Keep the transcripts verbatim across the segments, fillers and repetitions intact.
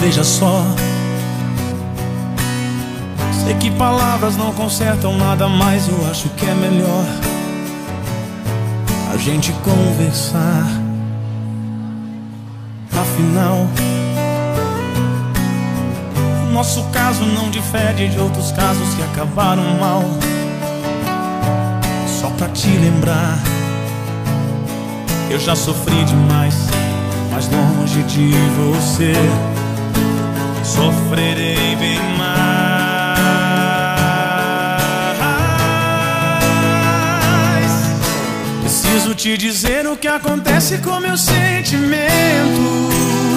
veja só, sei que palavras não consertam nada, mas eu acho que é melhor a gente conversar. Afinal, nosso caso não difere de outros casos que acabaram mal. Só pra te lembrar, eu já sofri demais, mas longe de você sofrerei bem mais. Preciso te dizer o que acontece com meu sentimento.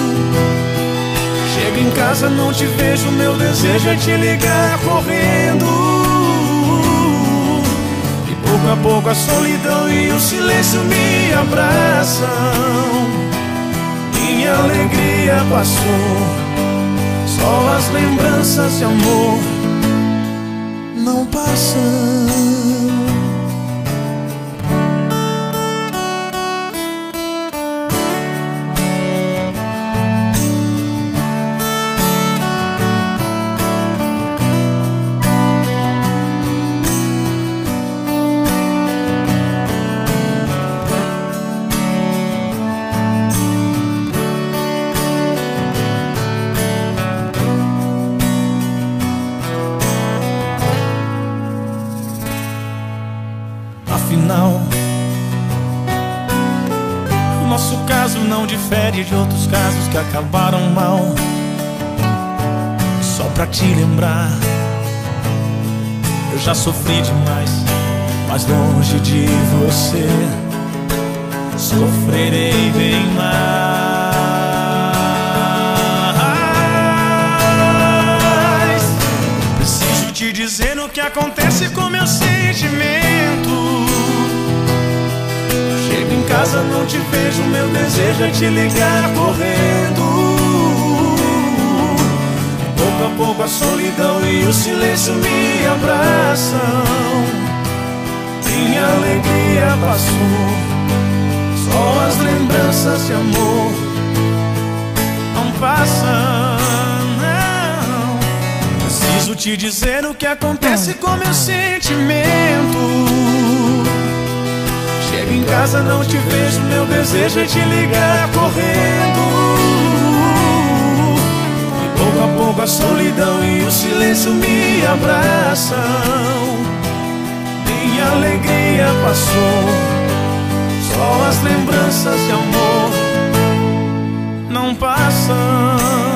Chego em casa, não te vejo, meu desejo é te ligar correndo. E pouco a pouco a solidão e o silêncio me abraçam. Minha alegria passou, só as lembranças de amor não passam. Afinal, nosso caso não difere de outros casos que acabaram mal. Só pra te lembrar, eu já sofri demais, mas longe de você sofrerei bem mais. Preciso te dizer o que acontece com meu sentimento. Chego em casa, não te vejo, meu desejo é te ligar correndo. Pouco a pouco a solidão e o silêncio me abraçam. Minha alegria passou, só as lembranças de amor não passam, não. Preciso te dizer o que acontece com meu sentimento. Chego em casa, não te vejo, meu desejo é te ligar correndo. E pouco a pouco a solidão e o silêncio me abraçam. Minha alegria passou, só as lembranças de amor não passam.